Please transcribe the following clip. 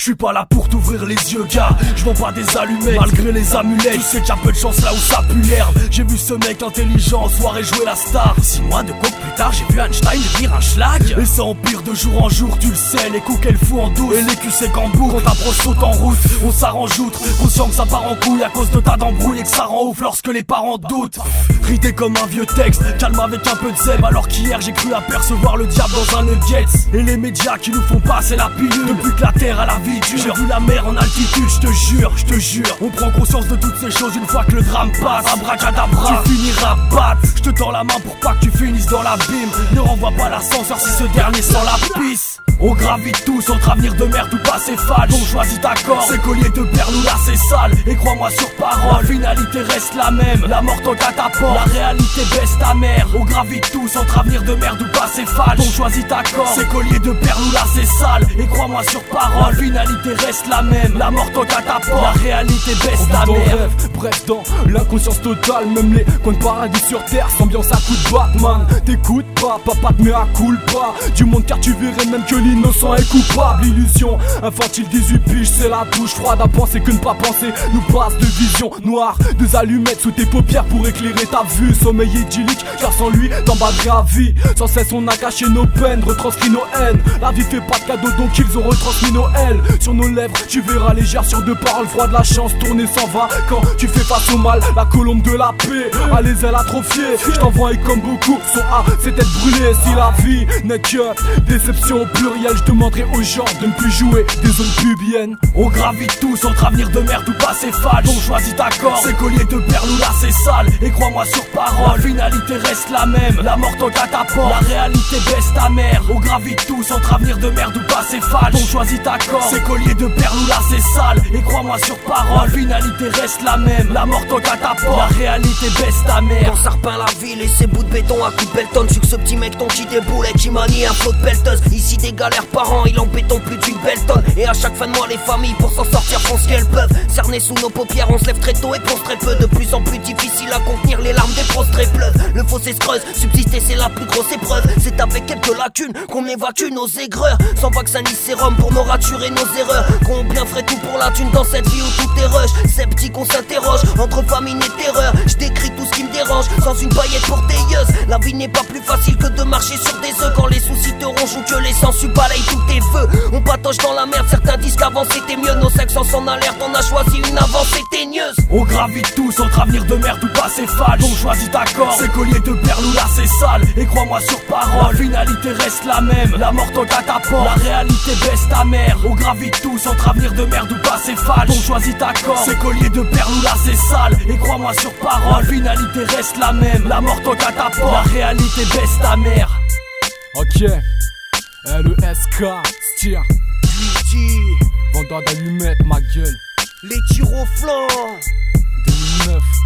J'suis pas là pour t'ouvrir les yeux gars, j'vends pas des allumettes malgré les amulettes. Tu sais qu'il y a peu de chance là où ça pue l'herbe. J'ai vu ce mec intelligent en soirée jouer la star. 6 mois de coke plus tard j'ai vu Einstein devenir un schlag. Et ça empire de jour en jour, tu le sais, les coups qu'elle fout en douce et les culs c'est qu'en boucle. Quand ta brosse saute en route, on s'arrange outre, conscient que ça part en couille à cause de ta d'embrouille et que ça rend ouf lorsque les parents doutent. Ridé comme un vieux texte, calme avec un peu de zèbre. Alors qu'hier j'ai cru apercevoir le diable dans un nuggets. Et les médias qui nous font passer la pilule depuis que la terre a la vie dure. J'ai vu la mer en altitude, je te jure. On prend conscience de toutes ces choses une fois que le drame passe. Abracadabra, tu finiras battre. Je te tends la main pour pas que tu finisses dans l'abîme. Ne renvoie pas l'ascenseur si ce dernier sent la pisse. On gravite tous entre avenir de merde ou passé fade. Donc choisis ta corde, ces colliers de perles ou là c'est sale. Et crois-moi sur parole, la finalité reste la même. La mort toque à ta porte, la réalité baisse ta mère. On gravite tous entre avenir de merde ou passé fade. Donc choisis ta corde, ces colliers de perles ou là c'est sale. Et crois-moi sur parole, la finalité reste la même. La mort toque à ta porte, la réalité baisse ta mère. Rêve, bref dans l'inconscience totale, même les coins de paradis sur terre, s'ambiance à coup de Batman. T'écoutes pas, papa te met à culpa du monde car tu verrais même que l'innocent est coupable. Illusion infantile 18 piges, c'est la douche froide à penser que ne pas penser nous passe de vision noire. Deux allumettes sous tes paupières pour éclairer ta vue. Sommeil idyllique, car sans lui t'emballerais à vie. Sans cesse on a caché nos peines, retranscrit nos haines. La vie fait pas de cadeaux donc ils ont retransmis nos ailes. Sur nos lèvres tu verras légère sur deux paroles, froid de la chance tourner s'en va. Quand tu fais face au mal, la colombe de la paix a les ailes atrophiées. Je t'envoie et comme beaucoup sont à cette tête brûlée. Si la vie n'est que déception au pluriel, je demanderai aux gens de ne plus jouer des zones pubiennes. On gravite tous entre avenir de merde ou passé fade. Donc choisis ta corde, ces colliers de perles ou là c'est sale. Et crois-moi sur parole, la finalité reste la même. La mort toque à ta porte, la réalité baisse ta mère. On gravite tous entre avenir de merde ou passé fade. Donc choisis ta corde, ces colliers de perles ou là c'est sale. Et crois-moi sur parole, la finalité reste la même. La mort toque à ta porte, la réalité baisse ta mère. Quand ça repeint la ville et ses bouts de béton à coups de belton. J'suis que ce petit mec ton qui déboule et qui manie un flot de pelleteuse. Ici des galères par an, il en béton plus d'une belle tonne. Et à chaque fin de mois les familles pour s'en sortir font ce qu'elles peuvent. Cernés sous nos paupières on se lève très tôt et pense très peu. De plus en plus difficile à contenir, les larmes des prostrés pleuvent. Le fossé se creuse, subsister c'est la plus grosse épreuve. C'est avec quelques lacunes qu'on évacue nos aigreurs. Sans vaccin ni sérum pour nous raturer nos erreurs. Combien ferait tout pour la thune dans cette vie où tout est rush. Sceptique on s'interroge, entre famine et terreur. Je décris tout ce qui me dérange, sans une paillette pour tailleuse. La vie n'est pas plus facile que de marcher sur des œufs. Quand les soucis te rongent ou que les sangsues balayent tous tes vœux. On patoche dans la merde, certains disent qu'avant c'était mieux. Nos sexes en alerte, on a choisi une avancée teigneuse. On gravite tous entre avenir de merde ou passé fade. Donc choisis ta corde, ces colliers de perles ou là c'est sale. Et crois-moi sur parole, la finalité reste la même. La mort toque à ta porte, la réalité baisse ta mère. On gravite tous entre avenir de merde ou passé fade. Donc choisis ta corde, ces colliers de perles ou là c'est sale. Et crois-moi sur parole, la finalité reste la même. La mort toque à ta porte, la réalité baisse ta mère. Ok, LESK, Stier, vendeur d'allumettes, ma gueule. Les tirs au flanc 2009.